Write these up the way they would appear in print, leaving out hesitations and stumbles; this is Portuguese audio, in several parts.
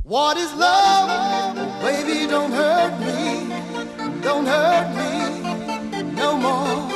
What is love? Baby, don't hurt me no more.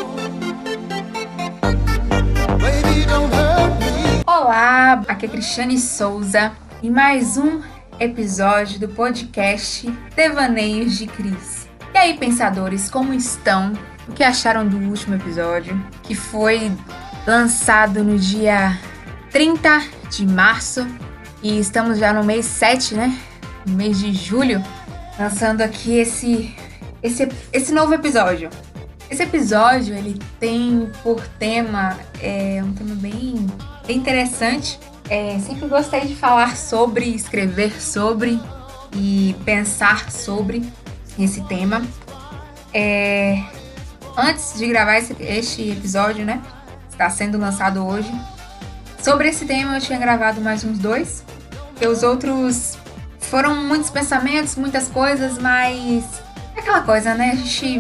Baby, don't hurt me. Olá, aqui é Cristiane Souza e mais um episódio do podcast Devaneios de Cris. E aí, pensadores, como estão? O que acharam do último episódio, que foi lançado no dia 30 de março e estamos já no mês 7, né? No mês de julho, lançando aqui esse novo episódio. Esse episódio, ele tem por tema, um tema bem interessante. Sempre gostei de falar sobre, escrever sobre e pensar sobre esse tema. Antes de gravar este episódio, né? Está sendo lançado hoje. Sobre esse tema eu tinha gravado mais uns 2. E os outros foram muitos pensamentos, muitas coisas, mas é aquela coisa, né? A gente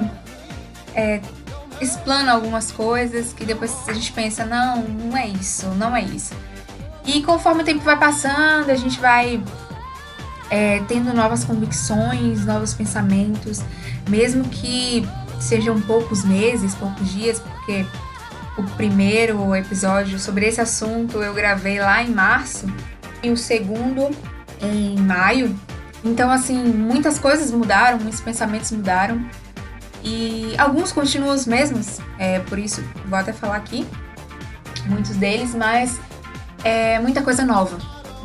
explana algumas coisas que depois a gente pensa, não é isso. E conforme o tempo vai passando, a gente vai tendo novas convicções, novos pensamentos, mesmo que sejam poucos meses, poucos dias, porque o primeiro episódio sobre esse assunto eu gravei lá em março e o segundo em maio. Então, assim, muitas coisas mudaram, muitos pensamentos mudaram e alguns continuam os mesmos, por isso vou até falar aqui muitos deles, mas muita coisa nova.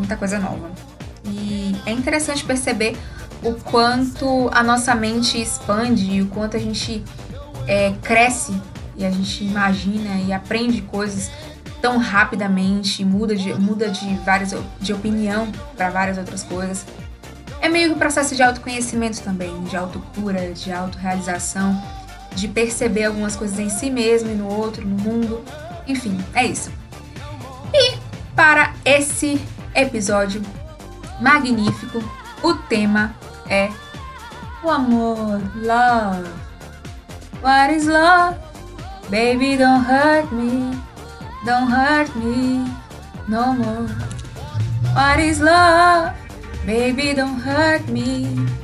E é interessante perceber o quanto a nossa mente expande e o quanto a gente cresce e a gente imagina e aprende coisas tão rapidamente, muda de opinião para várias outras coisas. É meio que um processo de autoconhecimento também, de autocura, de autorrealização, de perceber algumas coisas em si mesmo e no outro, no mundo. Enfim, é isso. E para esse episódio magnífico, o tema é o amor, love. What is love? Baby, don't hurt me no more. What is love? Baby, don't hurt me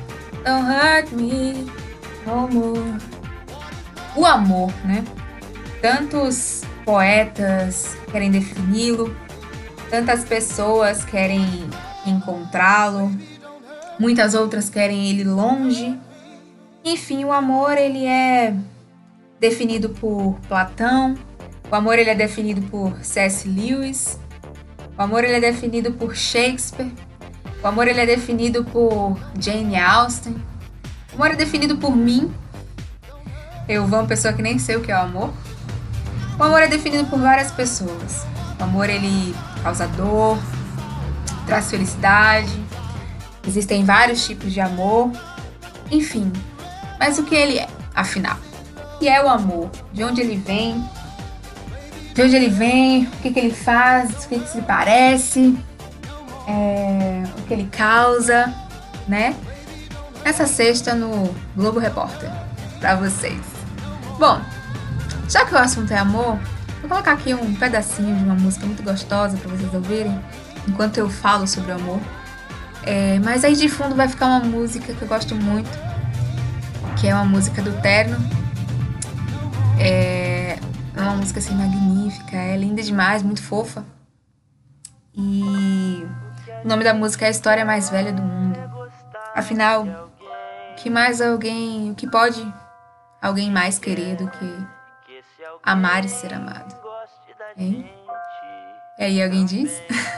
no more. O amor, né? Tantos poetas querem defini-lo, tantas pessoas querem encontrá-lo, muitas outras querem ele longe. Enfim, o amor, ele é definido por Platão, o amor, ele é definido por C.S. Lewis, o amor, ele é definido por Shakespeare, o amor, ele é definido por Jane Austen, o amor é definido por mim, eu vou uma pessoa que nem sei o que é o amor. O amor é definido por várias pessoas. O amor, ele causa dor, traz felicidade, existem vários tipos de amor, enfim. Mas o que ele é, afinal? O que é o amor? De onde ele vem? O que ele faz? O que se parece? O que ele causa, né? Essa sexta no Globo Repórter, pra vocês. Bom, já que o assunto é amor, vou colocar aqui um pedacinho de uma música muito gostosa pra vocês ouvirem, enquanto eu falo sobre o amor. Mas aí de fundo vai ficar uma música que eu gosto muito, que é uma música do Terno. É uma música assim magnífica, é linda demais, muito fofa. E o nome da música é A História Mais Velha do Mundo. Afinal, o que pode alguém mais querer do que amar e ser amado? Hein? E aí, alguém diz?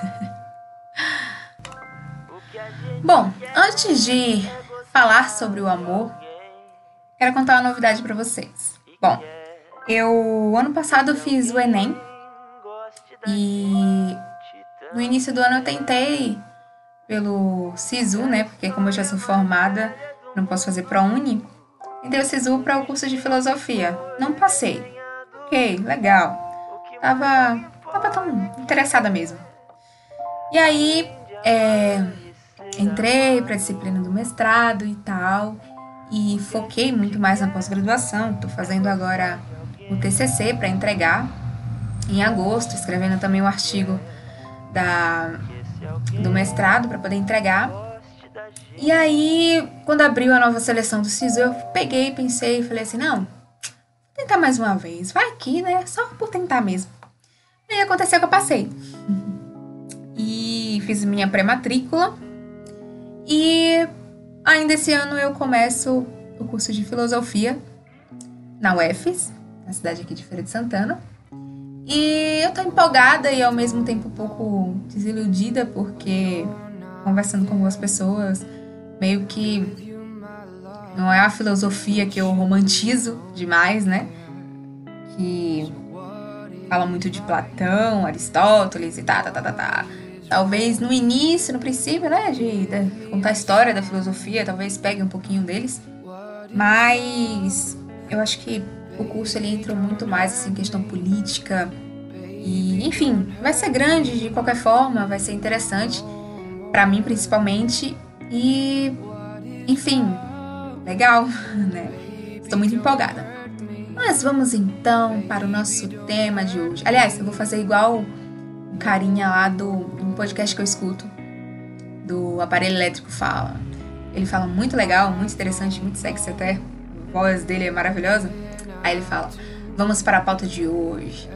Bom, antes de falar sobre o amor, quero contar uma novidade para vocês. Bom, ano passado eu fiz o Enem e no início do ano eu tentei pelo SISU, né? Porque como eu já sou formada, não posso fazer ProUni. Tentei o SISU para o curso de filosofia. Não passei. Ok, legal. Tava tão interessada mesmo. E aí, entrei para a disciplina do mestrado e tal, e foquei muito mais na pós-graduação. Estou fazendo agora o TCC para entregar em agosto, escrevendo também o artigo do mestrado para poder entregar. E aí, quando abriu a nova seleção do SISU, eu peguei, pensei e falei assim, não, vou tentar mais uma vez. Vai aqui, né? Só por tentar mesmo. E aí aconteceu que eu passei. E fiz minha pré-matrícula. E ainda esse ano eu começo o curso de filosofia na UFES, na cidade aqui de Feira de Santana. E eu tô empolgada e ao mesmo tempo um pouco desiludida, porque conversando com algumas pessoas, meio que não é a filosofia que eu romantizo demais, né? Que fala muito de Platão, Aristóteles e tá. Talvez no início, no princípio, né? De contar a história da filosofia, talvez pegue um pouquinho deles. Mas eu acho que o curso ele entra muito mais assim, em questão política. E, enfim, vai ser grande de qualquer forma, vai ser interessante. Pra mim, principalmente. E, enfim, legal, né? Estou muito empolgada. Mas vamos então para o nosso tema de hoje. Aliás, eu vou fazer igual um carinha lá do podcast que eu escuto, do Aparelho Elétrico fala. Ele fala muito legal, muito interessante, muito sexy até. A voz dele é maravilhosa. Aí ele fala, vamos para a pauta de hoje.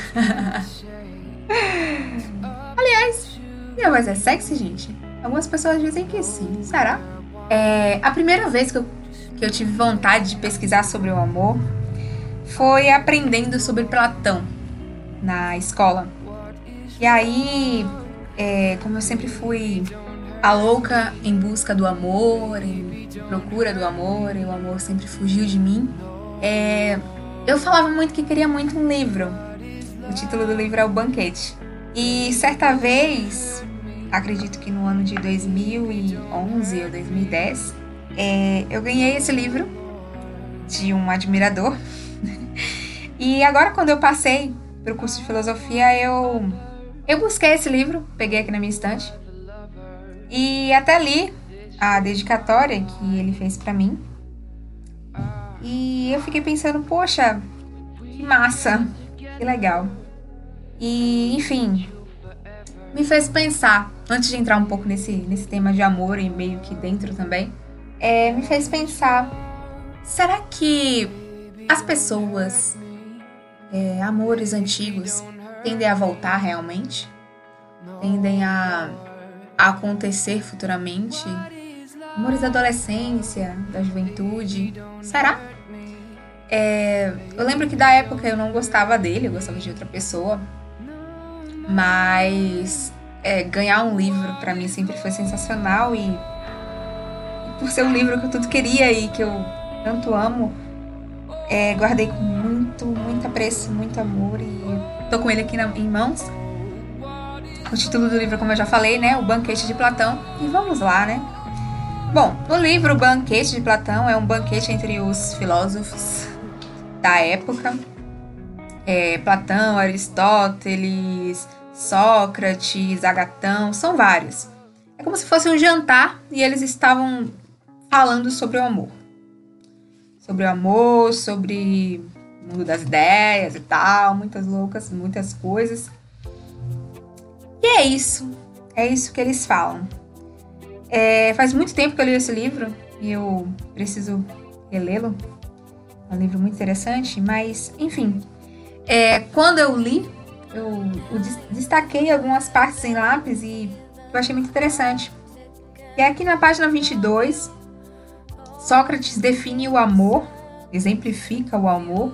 Aliás, minha voz é sexy, gente? Algumas pessoas dizem que sim. Será? A primeira vez que eu tive vontade de pesquisar sobre o amor foi aprendendo sobre Platão na escola. E aí, como eu sempre fui a louca em busca do amor, em procura do amor, e o amor sempre fugiu de mim, eu falava muito que queria muito um livro. O título do livro é O Banquete. E certa vez, acredito que no ano de 2011 ou 2010, eu ganhei esse livro de um admirador. E agora, quando eu passei para o curso de filosofia, eu busquei esse livro, peguei aqui na minha estante e até li a dedicatória que ele fez para mim. E eu fiquei pensando, poxa, que massa, que legal. E, enfim, me fez pensar, antes de entrar um pouco nesse tema de amor e meio que dentro também, me fez pensar, será que as pessoas, amores antigos, tendem a voltar realmente? Tendem a acontecer futuramente? Amores da adolescência, da juventude, será? Eu lembro que da época eu não gostava dele, eu gostava de outra pessoa, mas ganhar um livro pra mim sempre foi sensacional e por ser um livro que eu tanto queria e que eu tanto amo, guardei com muito apreço, muito amor e tô com ele aqui em mãos. O título do livro, como eu já falei, né? O Banquete de Platão. E vamos lá, né? Bom, no livro O Banquete de Platão é um banquete entre os filósofos da época. Platão, Aristóteles, Sócrates, Agatão, são vários. É como se fosse um jantar e eles estavam falando sobre o amor. Sobre o amor, sobre o mundo das ideias e tal, muitas loucas, muitas coisas. E é isso que eles falam. Faz muito tempo que eu li esse livro e eu preciso relê-lo. É um livro muito interessante, mas, enfim. Quando eu li, eu destaquei algumas partes em lápis e eu achei muito interessante. E aqui na página 22, Sócrates define o amor, exemplifica o amor,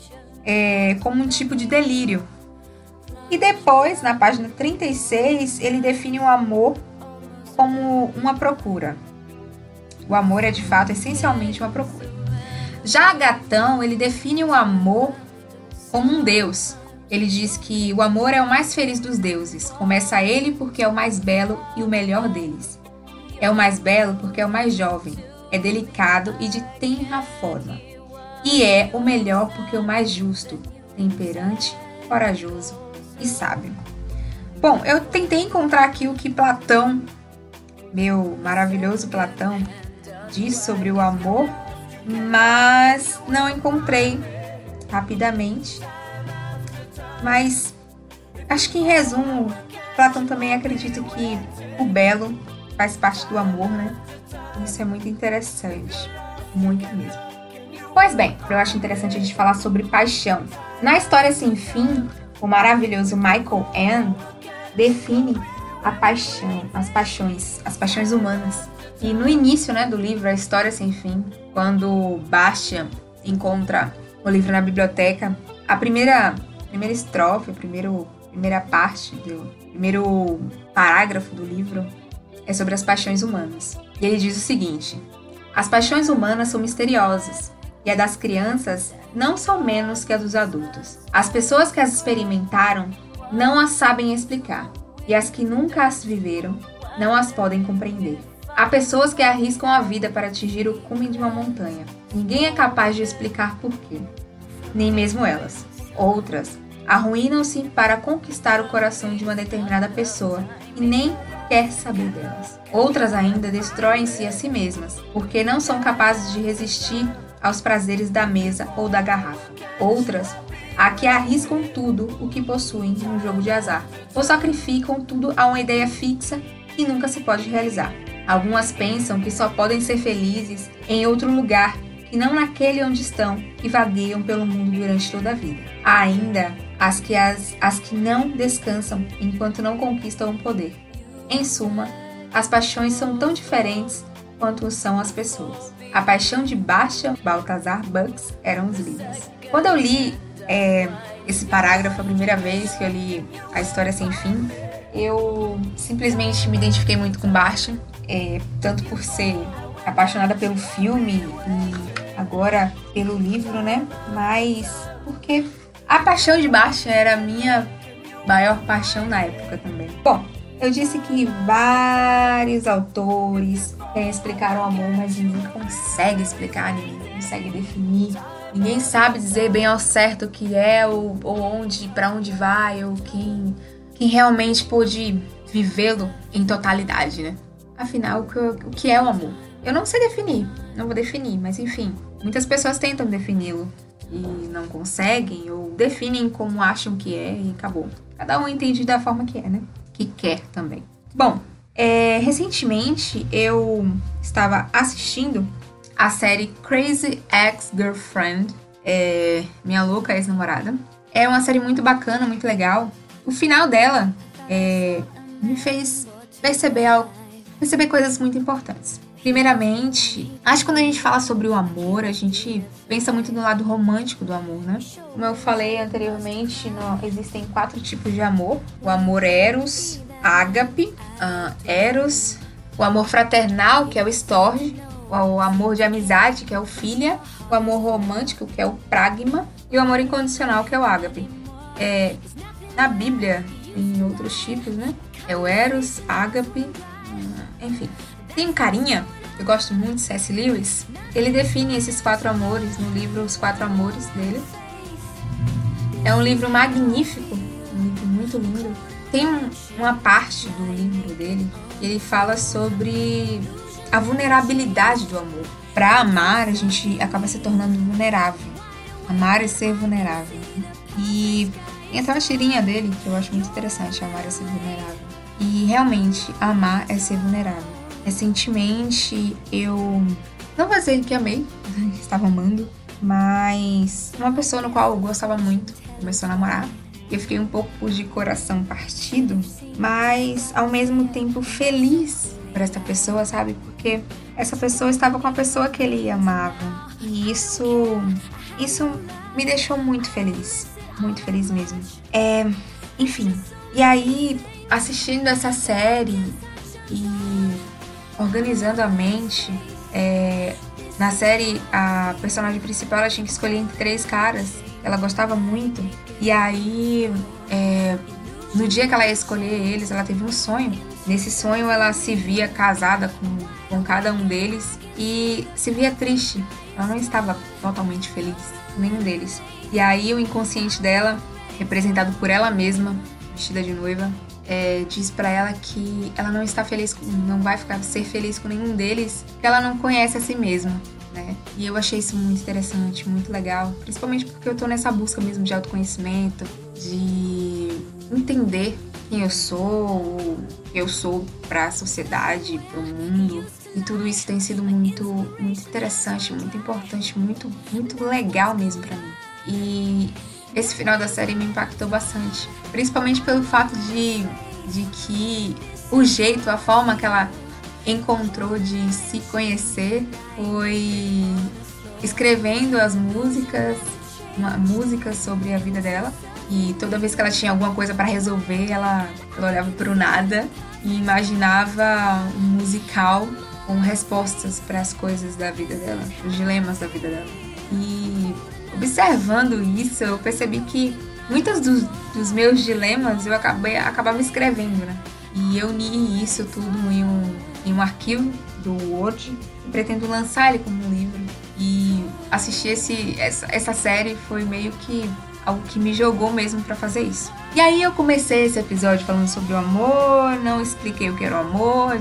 como um tipo de delírio. E depois, na página 36, ele define o amor como uma procura. O amor é, de fato, essencialmente uma procura. Já Agatão, ele define o amor como um deus. Ele diz que o amor é o mais feliz dos deuses. Começa ele porque é o mais belo e o melhor deles. É o mais belo porque é o mais jovem. É delicado e de tenra forma. E é o melhor porque é o mais justo, temperante, corajoso e sábio. Bom, eu tentei encontrar aqui o que Platão, meu maravilhoso Platão, diz sobre o amor, mas não encontrei rapidamente. Mas acho que, em resumo, Platão também acredita que o belo faz parte do amor, né? Isso é muito interessante, muito mesmo. Pois bem, eu acho interessante a gente falar sobre paixão. Na História Sem Fim, o maravilhoso Michael Ende define a paixão, as paixões humanas. E no início, né, do livro A História Sem Fim, quando Bastian encontra o livro na biblioteca, a primeira estrofe, a primeira parte do primeiro parágrafo do livro é sobre as paixões humanas. E ele diz o seguinte: as paixões humanas são misteriosas, e a das crianças não são menos que a dos adultos. As pessoas que as experimentaram não as sabem explicar, e as que nunca as viveram não as podem compreender. Há pessoas que arriscam a vida para atingir o cume de uma montanha. Ninguém é capaz de explicar por quê, nem mesmo elas. Outras arruinam-se para conquistar o coração de uma determinada pessoa e nem quer saber delas. Outras ainda destroem-se a si mesmas, porque não são capazes de resistir aos prazeres da mesa ou da garrafa. Outras, há que arriscam tudo o que possuem num jogo de azar, ou sacrificam tudo a uma ideia fixa que nunca se pode realizar. Algumas pensam que só podem ser felizes em outro lugar que não naquele onde estão e vagueiam pelo mundo durante toda a vida. Há ainda as que não descansam enquanto não conquistam o poder. Em suma, as paixões são tão diferentes quanto são as pessoas. A paixão de Bastian Balthazar Bucks eram os livros. Quando eu li esse parágrafo a primeira vez que eu li A História Sem Fim, eu simplesmente me identifiquei muito com Bastian, tanto por ser apaixonada pelo filme e agora pelo livro, né? Mas porque a paixão de Bastian era a minha maior paixão na época também. Bom, eu disse que vários autores querem explicar o amor, mas ninguém consegue explicar, ninguém consegue definir. Ninguém sabe dizer bem ao certo o que é, ou onde, para onde vai, ou quem realmente pôde vivê-lo em totalidade, né? Afinal, o que é o amor? Eu não sei definir, não vou definir, mas enfim, muitas pessoas tentam defini-lo e não conseguem, ou definem como acham que é e acabou. Cada um entende da forma que é, né? Que quer também. Bom, recentemente eu estava assistindo a série Crazy Ex-Girlfriend, Minha Louca Ex-Namorada. É uma série muito bacana, muito legal. O final dela me fez perceber coisas muito importantes. Primeiramente, acho que quando a gente fala sobre o amor, a gente pensa muito no lado romântico do amor, né? Como eu falei anteriormente, existem 4 tipos de amor. O amor eros, ágape, eros, o amor fraternal, que é o storge, o amor de amizade, que é o filia, o amor romântico, que é o pragma, e o amor incondicional, que é o ágape. Na Bíblia, em outros tipos, né? É o eros, ágape, enfim. Tem um carinha, eu gosto muito de C.S. Lewis, ele define esses 4 amores no livro Os 4 Amores dele. É um livro magnífico, um livro muito lindo. Tem uma parte do livro dele que ele fala sobre a vulnerabilidade do amor. Para amar, a gente acaba se tornando vulnerável. Amar é ser vulnerável. E tem até uma tirinha dele que eu acho muito interessante, amar é ser vulnerável. E realmente, amar é ser vulnerável. Recentemente, eu não vou dizer que amei, estava amando, mas uma pessoa no qual eu gostava muito começou a namorar. Eu fiquei um pouco de coração partido, mas ao mesmo tempo feliz por essa pessoa, sabe? Porque essa pessoa estava com a pessoa que ele amava. E isso me deixou muito feliz mesmo. Enfim, e aí, assistindo essa série e organizando a mente, na série a personagem principal ela tinha que escolher entre 3 caras que ela gostava muito, e aí no dia que ela ia escolher eles, ela teve um sonho. Nesse sonho ela se via casada com cada um deles e se via triste, ela não estava totalmente feliz com nenhum deles. E aí o inconsciente dela, representado por ela mesma, vestida de noiva, diz pra ela que ela não está feliz, não vai ser feliz com nenhum deles, porque ela não conhece a si mesma, né? E eu achei isso muito interessante, muito legal, principalmente porque eu tô nessa busca mesmo de autoconhecimento, de entender quem eu sou, o que eu sou para a sociedade, para o mundo. E tudo isso tem sido muito, muito interessante, muito importante, muito, muito legal mesmo para mim. E esse final da série me impactou bastante, principalmente pelo fato de que o jeito, a forma que ela encontrou de se conhecer foi escrevendo as músicas, músicas sobre a vida dela. E toda vez que ela tinha alguma coisa para resolver, ela olhava para o nada e imaginava um musical com respostas para as coisas da vida dela, os dilemas da vida dela. E observando isso, eu percebi que muitos dos meus dilemas eu acabava escrevendo, né? E eu uni isso tudo em um arquivo do Word e pretendo lançar ele como um livro. E assistir essa série foi meio que algo que me jogou mesmo pra fazer isso. E aí eu comecei esse episódio falando sobre o amor, não expliquei o que era o amor,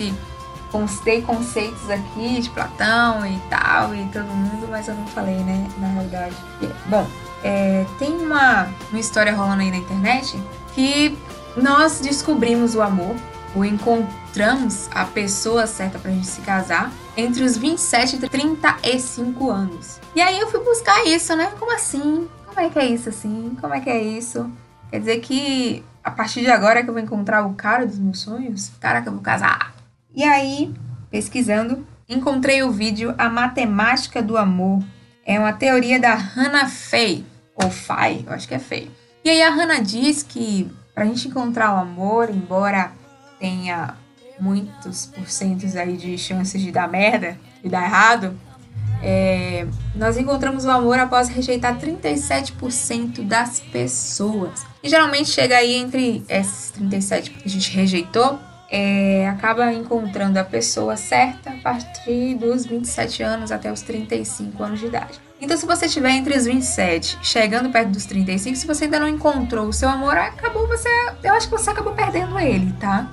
dei conceitos aqui de Platão e tal, e todo mundo, mas eu não falei, né, na realidade. Bom, tem uma história rolando aí na internet que nós descobrimos o amor, ou encontramos a pessoa certa pra gente se casar entre os 27 e 35 anos. E aí eu fui buscar isso, né? Como assim? Como é que é isso assim? Como é que é isso? Quer dizer que a partir de agora é que eu vou encontrar o cara dos meus sonhos? O cara que eu vou casar? E aí, pesquisando, encontrei o vídeo A Matemática do Amor. É uma teoria da Hannah Fay, ou Fay, eu acho que é Fay. E aí a Hannah diz que pra gente encontrar o amor, embora tenha muitos porcentos aí de chances de dar merda, de dar errado, nós encontramos o amor após rejeitar 37% das pessoas. E geralmente chega aí entre esses 37% que a gente rejeitou, acaba encontrando a pessoa certa a partir dos 27 anos até os 35 anos de idade. Então, se você estiver entre os 27, chegando perto dos 35, se você ainda não encontrou o seu amor, eu acho que você acabou perdendo ele, tá?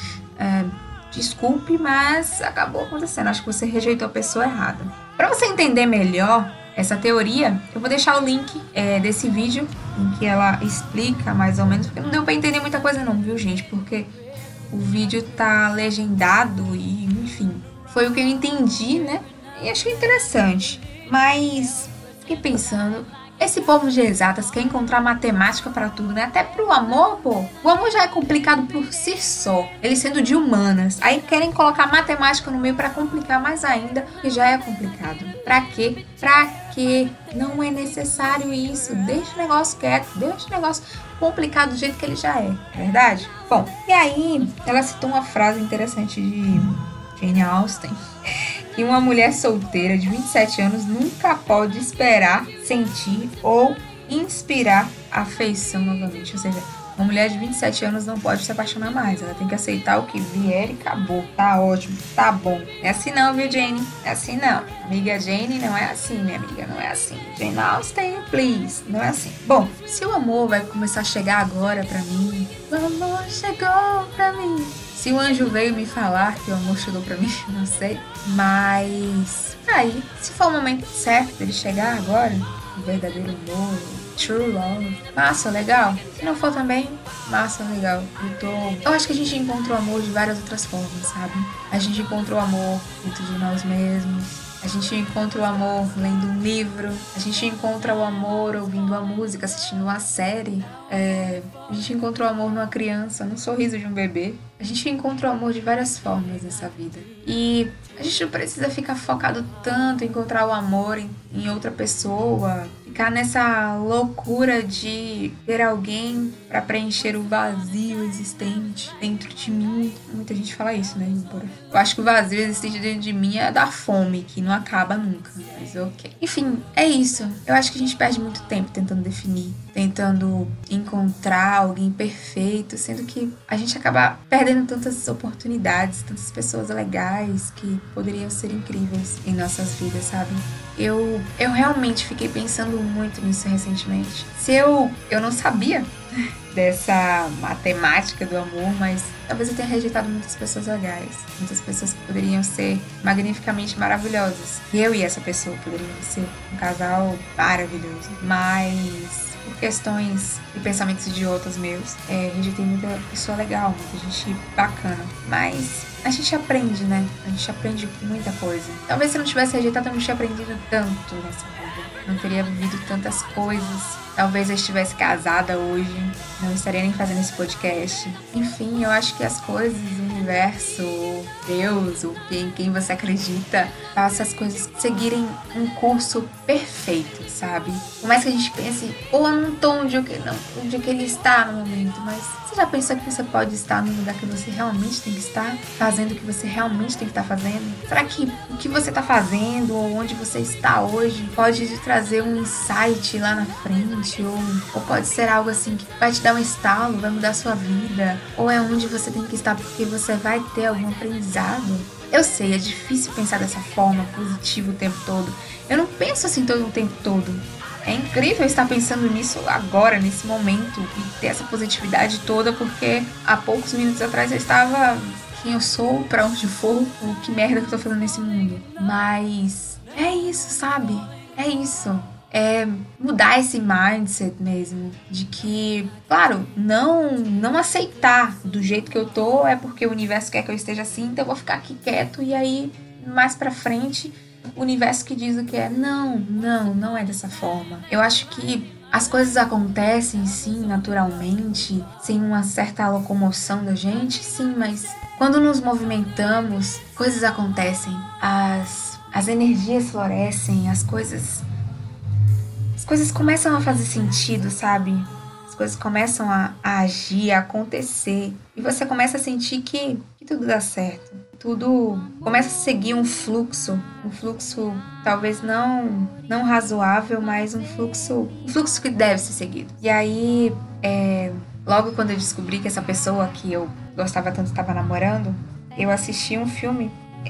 Desculpe, mas acabou acontecendo. Acho que você rejeitou a pessoa errada. Para você entender melhor essa teoria, eu vou deixar o link desse vídeo em que ela explica mais ou menos, porque não deu para entender muita coisa não, viu, gente? Porque o vídeo tá legendado e, enfim, foi o que eu entendi, né? E achei interessante. Mas fiquei pensando, esse povo de exatas quer encontrar matemática pra tudo, né? Até pro amor, pô. O amor já é complicado por si só, ele sendo de humanas. Aí querem colocar matemática no meio pra complicar mais ainda, que já é complicado. Pra quê? Pra quê? Não é necessário isso. Deixa o negócio quieto, deixa o negócio complicado do jeito que ele já é, verdade? Bom, e aí ela citou uma frase interessante de Jane Austen, que uma mulher solteira de 27 anos nunca pode esperar, sentir ou inspirar afeição novamente. Ou seja, uma mulher de 27 anos não pode se apaixonar mais. Ela tem que aceitar o que vier e acabou. Tá ótimo, tá bom. É assim não, viu, Jane? É assim não. Amiga Jane, não é assim, minha amiga. Não é assim. Jane Austen, please. Não é assim. Bom, se o amor vai começar a chegar agora pra mim, o amor chegou pra mim. Se o anjo veio me falar que o amor chegou pra mim, não sei. Mas aí, se for o momento certo dele chegar agora, o verdadeiro amor, true love, massa, legal. Se não for também, massa, legal. Eu acho que a gente encontrou amor de várias outras formas, sabe? A gente encontrou amor dentro de nós mesmos. A gente encontra o amor lendo um livro. A gente encontra o amor ouvindo uma música, assistindo uma série. A gente encontra o amor numa criança, no sorriso de um bebê. A gente encontra o amor de várias formas nessa vida. E a gente não precisa ficar focado tanto em encontrar o amor em outra pessoa. Ficar nessa loucura de ter alguém para preencher o vazio existente dentro de mim. Muita gente fala isso, né? Eu acho que o vazio existente dentro de mim é da fome, que não acaba nunca. Mas ok. Enfim, é isso. Eu acho que a gente perde muito tempo tentando definir, tentando encontrar alguém perfeito, sendo que a gente acaba perdendo tantas oportunidades, tantas pessoas legais que poderiam ser incríveis em nossas vidas, sabe? Eu realmente fiquei pensando muito nisso recentemente. Eu não sabia dessa matemática do amor, mas talvez eu tenha rejeitado muitas pessoas legais, muitas pessoas que poderiam ser magnificamente maravilhosas. Eu e essa pessoa poderiam ser um casal maravilhoso, mas por questões e pensamentos idiotas meus, rejeitei muita pessoa legal, muita gente bacana. Mas a gente aprende, né? A gente aprende muita coisa. Talvez se eu não tivesse rejeitado, eu não tinha aprendido tanto nessa vida. Não teria vivido tantas coisas. Talvez eu estivesse casada hoje. Não estaria nem fazendo esse podcast. Enfim, eu acho que as coisas, o universo, Deus, ou quem você acredita, faça as coisas seguirem um curso perfeito, sabe? Por mais que a gente pense, eu não tô onde que ele está no momento, mas você já pensou que você pode estar no lugar que você realmente tem que estar? Fazendo o que você realmente tem que estar fazendo? Será que o que você está fazendo ou onde você está hoje pode te trazer um insight lá na frente? Ou pode ser algo assim que vai te dar um estalo, vai mudar a sua vida? Ou é onde você tem que estar porque você vai ter algum aprendizado? Eu sei, é difícil pensar dessa forma, positivo o tempo todo. Eu não penso assim todo o tempo todo. É incrível estar pensando nisso agora, nesse momento, e ter essa positividade toda, porque há poucos minutos atrás eu estava quem eu sou, pra onde for, ou que merda que eu tô fazendo nesse mundo. Mas é isso, sabe? É isso. É mudar esse mindset mesmo, de que, claro, não aceitar do jeito que eu tô, é porque o universo quer que eu esteja assim, então eu vou ficar aqui quieto, e aí, mais pra frente, o universo que diz o que é. Não é dessa forma. Eu acho que as coisas acontecem, sim, naturalmente, sem uma certa locomoção da gente, sim, mas quando nos movimentamos, coisas acontecem, as energias florescem, as coisas começam a fazer sentido, sabe? As coisas começam a agir, a acontecer. E você começa a sentir que tudo dá certo. Tudo começa a seguir um fluxo talvez não razoável, mas um fluxo que deve ser seguido. E aí, logo quando eu descobri que essa pessoa que eu gostava tanto estava namorando, eu assisti um filme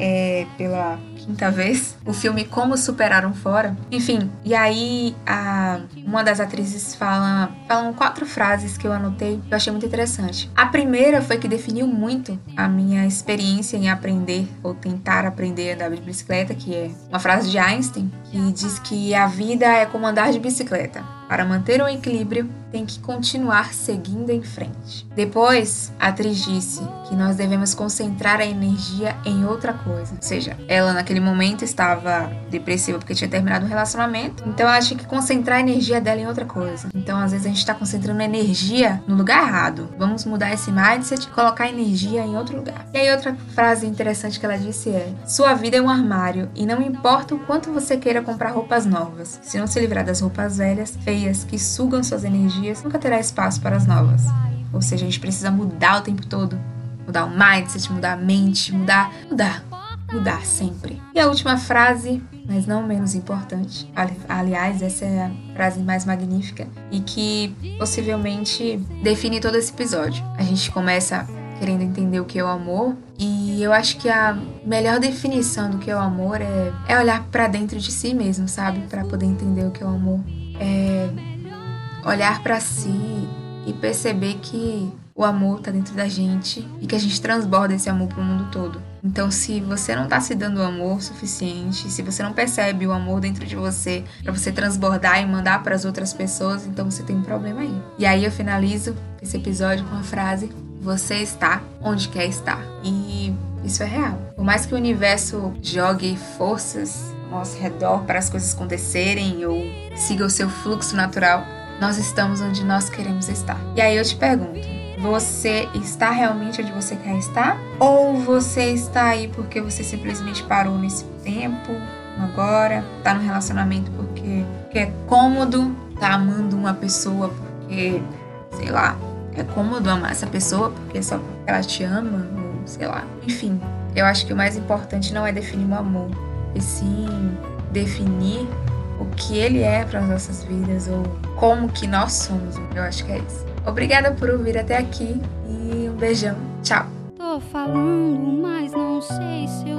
pela quinta vez, o filme Como Superar um Fora. Enfim, e aí uma das atrizes falam 4 frases que eu anotei que eu achei muito interessante. A primeira foi que definiu muito a minha experiência em aprender ou tentar aprender a andar de bicicleta, que é uma frase de Einstein, que diz que a vida é como andar de bicicleta. Para manter o equilíbrio, tem que continuar seguindo em frente. Depois, a atriz disse que nós devemos concentrar a energia em outra coisa. Ou seja, ela naquele momento estava depressiva porque tinha terminado um relacionamento, então ela tinha que concentrar a energia dela em outra coisa. Então, às vezes, a gente está concentrando a energia no lugar errado. Vamos mudar esse mindset e colocar a energia em outro lugar. E aí, outra frase interessante que ela disse é: sua vida é um armário e não importa o quanto você queira comprar roupas novas. Se não se livrar das roupas velhas, feias, que sugam suas energias, nunca terá espaço para as novas. Ou seja, a gente precisa mudar o tempo todo. Mudar o mindset, mudar a mente, mudar sempre. E a última frase, mas não menos importante, aliás, essa é a frase mais magnífica e que possivelmente define todo esse episódio. A gente começa querendo entender o que é o amor, e eu acho que a melhor definição do que é o amor é olhar pra dentro de si mesmo, sabe? Pra poder entender o que é o amor. É olhar pra si e perceber que o amor tá dentro da gente e que a gente transborda esse amor pro mundo todo. Então, se você não tá se dando o amor suficiente, se você não percebe o amor dentro de você pra você transbordar e mandar pras outras pessoas, então você tem um problema aí. E aí eu finalizo esse episódio com a frase: você está onde quer estar. E isso é real. Por mais que o universo jogue forças ao nosso redor para as coisas acontecerem ou siga o seu fluxo natural, nós estamos onde nós queremos estar. E aí eu te pergunto: você está realmente onde você quer estar? Ou você está aí porque você simplesmente parou nesse tempo, agora, tá no relacionamento porque é cômodo, tá amando uma pessoa porque, sei lá, é cômodo amar essa pessoa porque só ela te ama, ou sei lá. Enfim, eu acho que o mais importante não é definir o amor, e sim definir o que ele é para as nossas vidas, ou como que nós somos. Eu acho que é isso. Obrigada por ouvir até aqui e um beijão. Tchau. Tô falando, mas não sei se eu